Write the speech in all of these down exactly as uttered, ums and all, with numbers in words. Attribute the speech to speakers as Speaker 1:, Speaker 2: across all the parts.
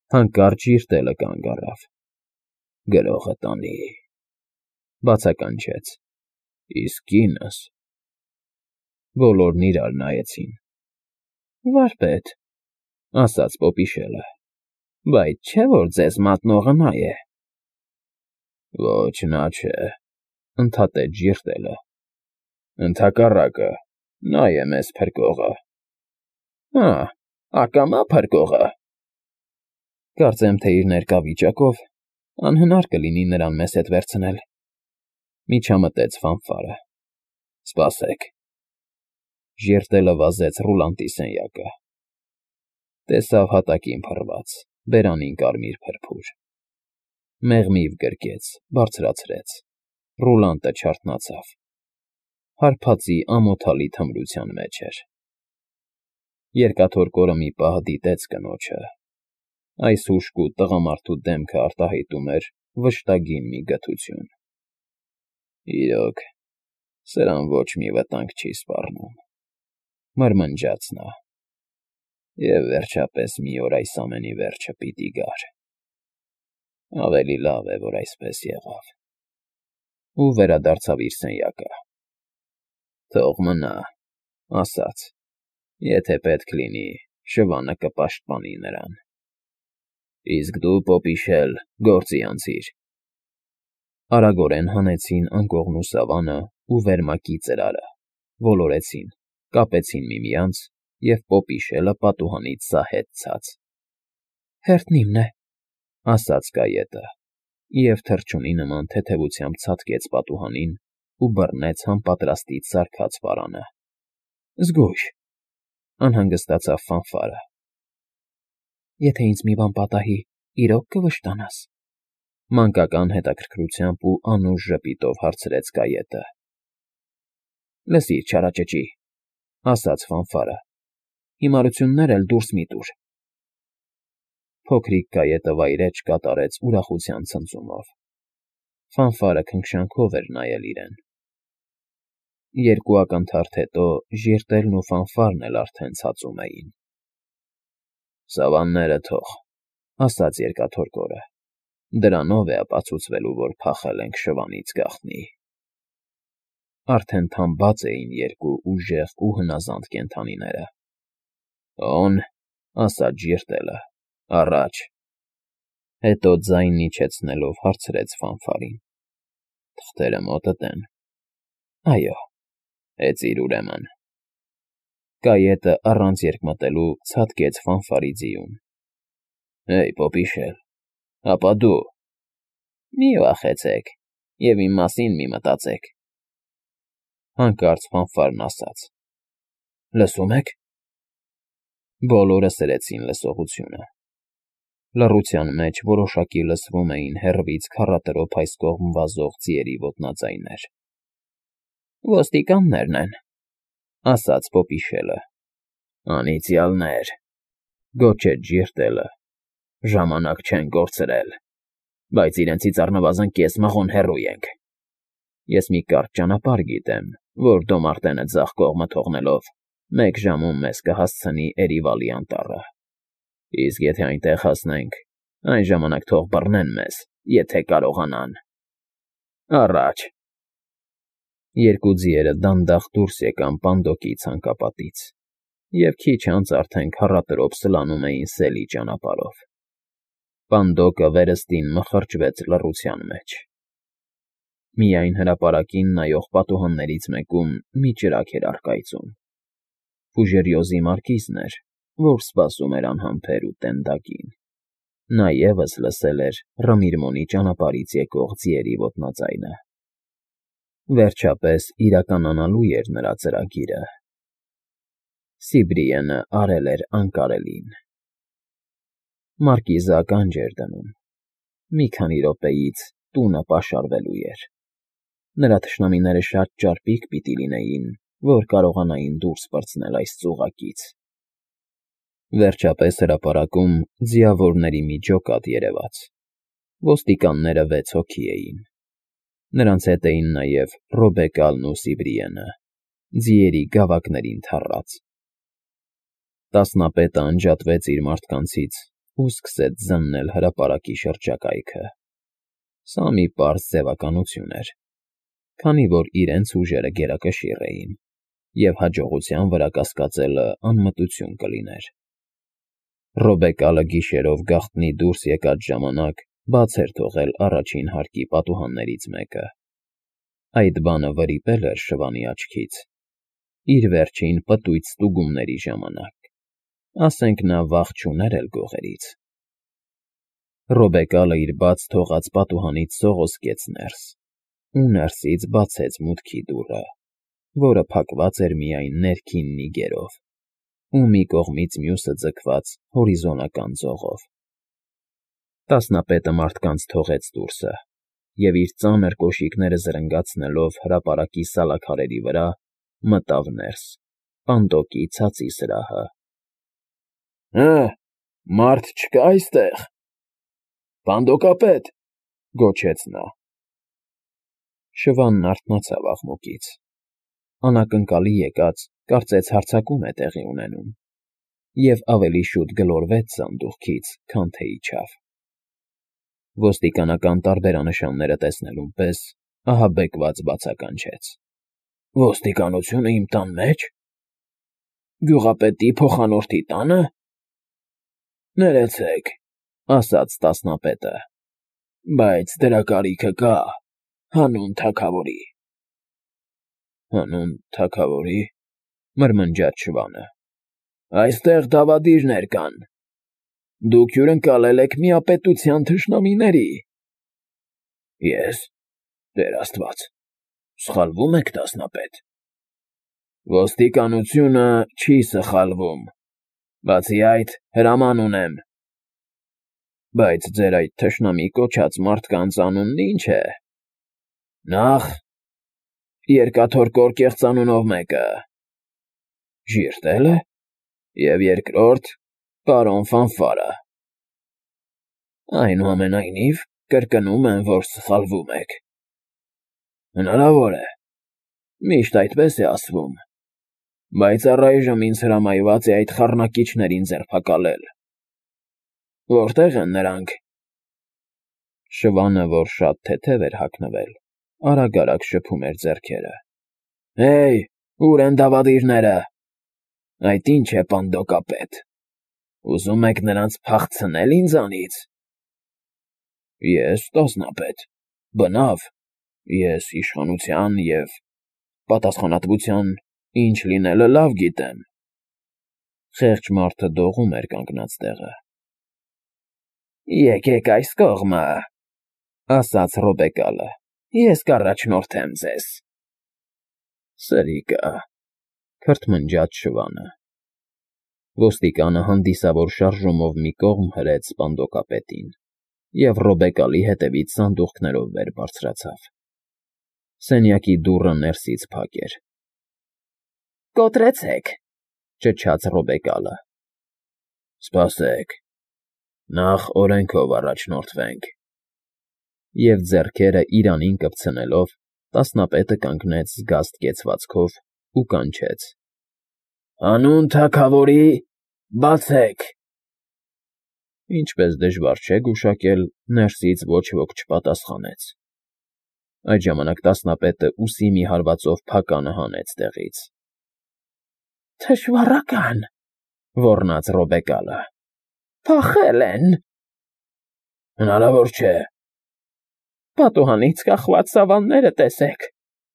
Speaker 1: Հանկարծ Ժիրտելը կանգ առավ։ Գրողը տանի, բացականչեց, իսկ կինս… Բոլորն իրար նայեցին։ Վարպետ, ասաց պոպիշելը, բայց չէ՞ որ ձեզ մատնողը նա է։ Ոչ նա չէ, ընդհատեց Ժիրտելը, ընդհակառակը, նա է մեզ փրկողը։ Հա, ակամա փրկողը… Կարծեմ թե իր ներկա վիճակով անհնար կլինի նրան մեզ հետ վերցնել, միջամտեց Ֆանֆարը։ Սպասեք… Ժիրտելը վազեց ռուլանտի սենյակը։ Տեսավ հատակին փռված, բերանին կարմիր փրփուր։ Մեղմիվ գրկեց, բարձրացրեց, ռուլանտը չարթնացավ։ Հարբածի ամոթալի թմրության մեջ էր։ Երկաթորկորը մի պահ դիտեց կնոջը։ Այս հուժկու տղամարդու դեմքը արտահայտում էր վշտագին մի գթություն։ Իրոք, սրան ոչ մի վտանգ չի սպառնում, մրմնջաց նա։ Եվ վերջապես մի օր այս ամենի վերջը պիտի գար։ Ավելի լավ է, որ այսպես եղավ։ Ու վերադարձավ իր սենյակը։ Թող մնա, ասաց, եթե պետք լինի, շվանը կպաշտպանի նրան։ Իսկ դու, պոպիշել, գործի անցիր։ Արագորեն հանեցին անկողնու սավանը ու վերմակի ծրարը, ոլորեցին, կապեցին միմյանց, և պոպիշելը պատուհանից սահեց ցած։ Հերթն իմն է, ասաց կայետը, և թռչունի նման թեթևությամբ ցատկեց պատուհանին ու բռնեց համապատրաստից սարքած պարանը։ Զգույշ, անհանգստացավ Ֆանֆարը։ Եթե ինձ մի բան պատահի, իրոք կվշտանաս, մանկական հետաքրքրությամբ ու անուշ ժպիտով հարցրեց կայետը։ Լսիր, չարաճճի, ասաց Ֆանֆարը, հիմարություններ էլ դուրս մի տուր։ Փոքրիկ կայետը վայրէջք կատարեց ուրախության ցնծումով։ Ֆանֆարը քնքշանքով էր նայել իրեն։ Երկու ակնթարթ հետո Ժիրտելն ու Ֆանֆարն էլ արդեն ցածում էին։ Սավանները թող, ասաց երկաթորկորը, դրանով է ապացուցվելու, որ փախել ենք շվանից գաղտնի։ Արդեն թամբած էին երկու ուժեղ ու հնազանդ կենդանիները։ Օն, ասաց Ժիրտելը, առաջ։ Հետո ձայնն իջեցնելով հարցրեց Ֆանֆարին. Թղթերը մոտդ են։ Այո, հեծիր ուրեմն։ Կայետը առանց երկմտելու ցատկեց Ֆանֆարի ձիուն։ Հեյ, պոպիշել, ապա դու… Մի վախեցեք և իմ մասին մի մտածեք։ Հանկարծ Ֆանֆարն ասաց. Լսում եք… Բոլորը սրեցին լսողությունը։ Լռության մեջ որոշակի լսվում էին հեռվից քառատրոփ այս կողմ վազող ձիերի ոտնաձայներ։ Ոստիկաններն են, ասաց պոպիշելը։ Անիծյալներ, գոչեց Ժիրտելը, ժամանակ չեն կորցրել, բայց իրենցից առնվազն կես մղոն հեռու ենք։ Ես մի կարճ ճանապարհ գիտեմ, որ Դոմարտենը ձախ կողմը թողնելով, մեկ ժամում մեզ կհասցնի Էրիվալի անտառը։ Իսկ եթե այնտեղ հասնենք, այն ժամանակ թող բռնեն մեզ, եթե կարողանան։ Առաջ… Երկու ձիերը դանդաղ դուրս եկան պանդոկի ցանկապատից և քիչ անց արդեն քառատրոփ սլանում էին սելի ճանապարհով։ Պանդոկը վերստին մխրճվեց լռության մեջ։ Միայն հրապարակին նայող պատուհաններից մեկում մի ճրագ էր առկայծում։ Ֆուժերյոզի մարկիզն էր, որ սպասում էր անհամբեր ու տենդակին։ Նա ևս լսել էր Ռամիրմոնի ճանապարհից եկող ձիերի ոտնաձայնը։ Վերջապես իրականանալու էր նրա ծրագիրը։ Սիբրիենը արել էր անկարելին։ Մարկիզը ականջ էր դնում։ Մի քանի րոպեից տունը պաշարվելու էր։ Նրա թշնամիները շատ ճարպիկ պիտի լինեին, որ կարողանային դուրս պրծնել այս ծուղակից։ Վերջապես հրապարակում ձիավորների մի ջոկատ երևաց։ Ոստիկանները վեց հոգի էին։ Նրանց հետ էին նաև Ռոբեկալն ու Սիբրիենը, ձիերի գավակներին թռած։ Տասնապետը անջատվեց իր մարդկանցից ու սկսեց զննել հրապարակի շրջակայքը։ Սա մի պարզ ձևականություն էր, քանի որ իրենց ուժերը գերակշիռ էին, և հաջողության վրա կասկածելը անմտություն կլիներ։ Ռոբեկալը գիշերով գաղտնի դուրս եկած ժամանակ բաց էր թողել առաջին հարկի պատուհաններից մեկը։ Այդ բանը վրիպել էր Շվանի աչքից իր վերջին պտույտ ստուգումների ժամանակ, ասենք նա վախ չուներ էլ գողերից։ Ռոբեկալը իր բաց թողած պատուհանից սողոսկեց ներս ու ներսից բացեց մուտքի դուռը, որը փակված էր միայն ներքին նիգերով ու մի կողմից մյուսը ձգված հորիզոնական ձողով։ Տասնապետը մարդկանց թողեց դուրսը և իր ծանր կոշիկները զրնգացնելով հրապարակի սալաքարերի վրա մտավ ներս, պանդոկի ցածի սրահը։ ֊ Հը, մարդ չկա՞ այստեղ, պանդոկապետ,֊ գոչեց նա։ Շվանն արթնացավ աղմուկից։ Անակնկալի եկած, կարծեց հարձակում է տեղի ունենում, և ավելի շուտ գլորվեց սանդուղքից, քան թե իջավ։ Ոստիկանական տարբերանշանները տեսնելուն պես ահաբեկված բացականչեց. ֊ Ոստիկանությունը իմ տան մե՞ջ… Գյուղապետի փոխանորդի տա՞նը… Ներեցեք,֊ ասաց տասնապետը,֊ բայց դրա կարիքը կա հանուն թագավորի… Հանուն թագավորի…֊ մրմնջաց Շվանը,֊ այստեղ դավադիրներ կան… Դուք հյուրընկալել եք միապետության թշնամիների… Ե՞ս… Տեր աստված… Սխալվում եք, տասնապետ… Ոստիկանությունը չի սխալվում, բացի այդ, հրաման ունեմ… Բայց ձեր այդ թշնամի կոչած մարդկանց անունն ի՞նչ է… Նախ… Երկաթոր Կորկեղծ անունով մեկը… Ժիրտե՞լը… և երկրորդ՝ պարոն Ֆանֆարը… Այնուամենայնիվ, կրկնում եմ, որ սխալվում եք… Հնարավոր է, միշտ այդպես է ասվում, բայց առայժմ ինձ հրամայված է այդ խառնակիչներին ձերբակալել… Որտե՞ղ են նրանք… Շվանը, որ շատ թեթև էր հագնվել, արագ֊արագ շփում էր ձեռքերը։ ֊ Հե՜յ, ո՞ւր են դավադիրները… Այդ ի՞նչ է, պանդոկապետ… Ուզում եք նրանց փախցնե՞լ ինձանից… Ես, տասնապետ… Բնավ… Ես իշխանության և… պատասխանատվության ինչ լինելը լավ գիտեմ… Խեղճ մարդը դողում էր կանգնած տեղը։ ֊ Եկեք այս կողմը,֊ ասաց Ռոբեկալը,֊ ես կառաջնորդեմ ձեզ… Սրիկա…֊ քրթմնջաց Շվանը։ Ոստիկանը հանդիսավոր շարժումով մի կողմ հրեց պանդոկապետին և Ռոբեկալի հետևից սանդուղքներով վեր բարձրացավ։ Սենյակի դուռը ներսից փակ էր։ ֊ Կոտրեցեք,֊ ճչաց Ռոբեկալը։ ֊ Սպասեք… Նախ օրենքով առաջնորդվենք… Եվ ձեռքերը իրանին կպցնելով, տասնապետը կանգնեց զգաստ կեցվածքով ու կանչեց. Հանուն թագավորի… Բացեք… Ինչպես դժվար չէ գուշակել, ներսից ոչ ոք չպատասխանեց։ Այդ ժամանակ տասնապետը ուսի մի հարվածով փականը հանեց տեղից։ ֊ Թշվառակա՜ն,֊ ոռնաց Ռոբեկալը,֊ փախել են… Հնարավոր չէ… Պատուհանից կախված սավանները տեսեք…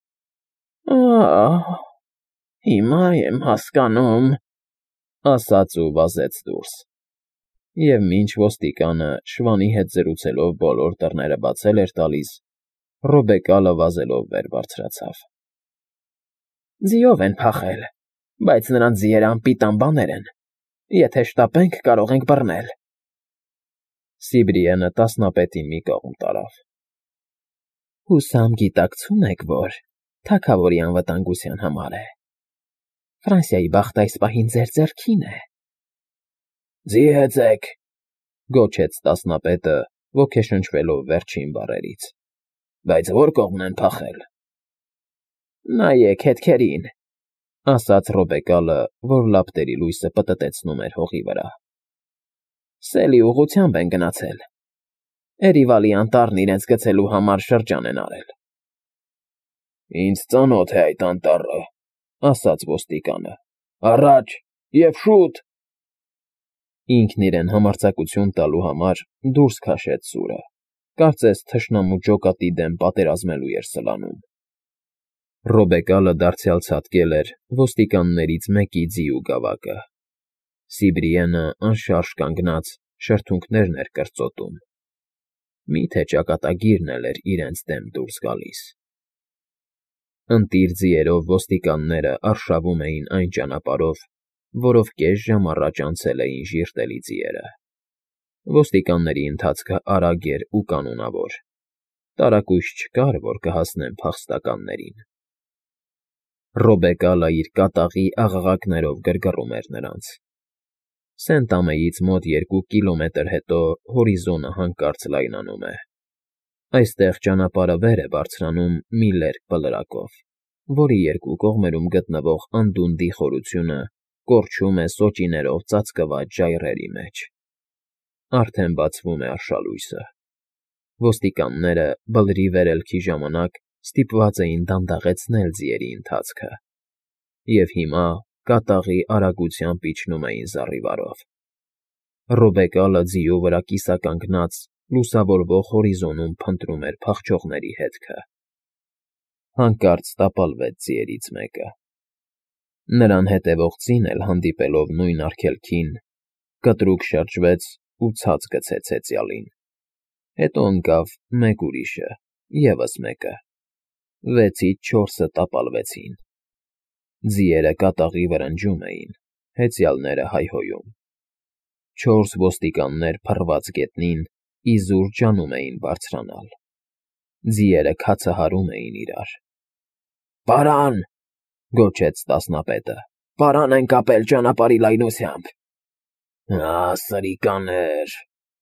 Speaker 1: Ա՜, հիմա եմ հասկանում,֊ ասաց ու վազեց դուրս։ Եվ մինչ ոստիկանը, Շվանի հետ զրուցելով, բոլոր դռները բացել էր տալիս, Ռոբեկալը վազելով վեր բարձրացավ։ ֊ Ձիով են փախել, բայց նրանց ձիերը անպիտան բաներ են… Եթե շտապենք, կարող ենք բռնել… Սիբրիենը տասնապետին մի կողմ տարավ։ ֊ Հուսամ գիտակցում եք, որ թագավորի անվտանգության համար է… Ֆրանսիայի բախտը այս պահին ձեր ձեռքին է… ֊ Ձի հեծեք,֊ գոչեց տասնապետը, ոգեշնչվելով վերջին բառերից,֊ բայց ո՞ր կողմն են փախել… ֊ Նայեք հետքերին,֊ ասաց Ռոբեկալը, որ լապտերի լույսը պտտեցնում էր հողի վրա։ Սելի ուղղությամբ են գնացել։ Էրիվալի անտառն իրենց գցելու համար շրջան են արել։ Ինձ ծանոթ է այդ անտառը, ասաց ոստիկանը։ Առաջ և շուտ։ Ինքն իրեն համարձակություն տալու համար դուրս քաշեց սուրը, կարծես թշնամու ջոկատի դեմ պատերազմելու էր սլանում։ Ռոբեկալը դարձյալ ցատկել էր ոստիկաններից մեկի ձիու գավակը։ Սիբրիենը անշարժ կանգնած շրթունքներն էր կրծոտում։ Մի՞թե ճակատագիրն էլ էր իրենց դեմ դուրս գալիս։ Ընտիր ձիերով ոստիկանները արշավում էին այն ճանապարհով, որով կես ժամ առաջ անցել էին ժիրտելի ձիերը։ Ոստիկանների ընթացքը արագ էր ու կանոնավոր։ Տարակույս չկար, որ կհասնեն փախստականներին։ Ռոբեկալը իր կատաղի աղաղակներով գրգռում էր նրանց։ Սենտ֊Ամեից մոտ երկու կիլոմետր հետո հորիզոնը հանկարծ լայնանում է։ Այստեղ ճանապարհը վեր է բարձրանում մի լերկ բլրակով, որի երկու կողմերում գտնվող անդունդի խորությունը կորչում է սոճիներով ծածկված ժայռերի մեջ։ Արդեն բացվում է արշալույսը։ Ոստիկանները բլրի վերելքի ժամանակ ստիպված էին դանդաղեցնել ձիերի ընթացքը, և հիմա կատաղի արագությամբ իջնում էին զառիվարով։ Ռոբեկալը ձիու վրա կիսականգնած լուսավորվող հորիզոնում փնտրում էր փախչողների հետքը։ Հանկարծ տապալվեց ձիերից մեկը։ Նրան հետևող ձին էլ հանդիպելով նույն արգելքին, կտրուկ շրջվեց ու ցած գցեց հեծյալին։ Հետո ընկավ մեկ ուրիշը, ևս մեկը։ Վեցից չորսը տապալվեցին։ Ձիերը կատաղի վրնջում էին, հեծյալները հայհոյում։ Չորս ոստիկաններ փռված գետնին իզուր ջանում էին բարձրանալ։ Ձիերը քացահարում էին իրար։ Պարան,֊ գոչեց տասնապետը,֊ պարան են կապել ճանապարհի լայնությամբ։ Ա՜, սրիկաներ…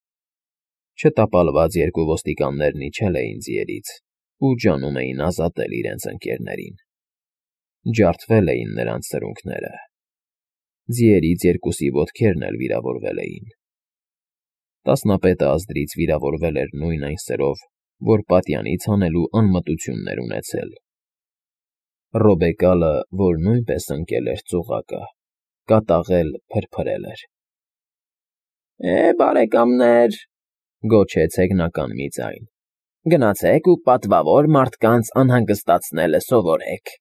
Speaker 1: Չտապալված երկու ոստիկաններն իջել էին ձիերից ու ջանում էին ազատել իրենց ընկերներին։ Ջարդվել էին նրանց սրունքները։ Ձիերից երկուսի ոտքերն էլ վիրավորվել էին։ Տասնապետը ազդրից վիրավորվել էր նույն այն սրով, որ պատյանից հանելու անմտությունն էր ունեցել։ Ռոբեկալը, որ նույնպես ընկել էր ծուղակը, կատաղել փրփրել էր։ Է, բարեկամներ,֊ գոչեց հեգնական մի ձայն,֊ գնացեք ու պատվավոր մարդկանց անհանգստացնելը սովորեք։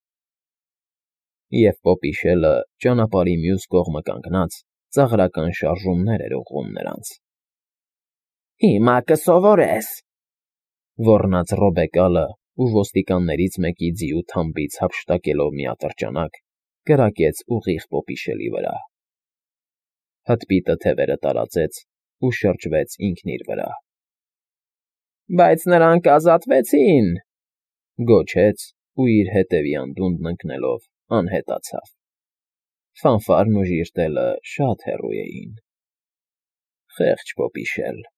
Speaker 1: Եվ պոպիշելը ճանապարհի մյուս կողմը կանգնած ծաղրական շարժումներ էր ուղղում նրանց։ Հիմա կսովորես,֊ ոռնաց Ռոբեկալը ու ոստիկաններից մեկի ձիու թամբից հափշտակելով մի ատրճանակ, կրակեց ուղիղ պոպիշելի վրա։ Հտպիտը թևերը տարածեց ու շրջվեց ինքն իր վրա։ Բայց նրանք ազատվեցին,֊ գոչեց ու իր հետևի անդունդն ընկնելով անհետացավ։ Ֆանֆարն ու ժիրտելը շատ հեռու էին։ Խեղճ պոպիշել։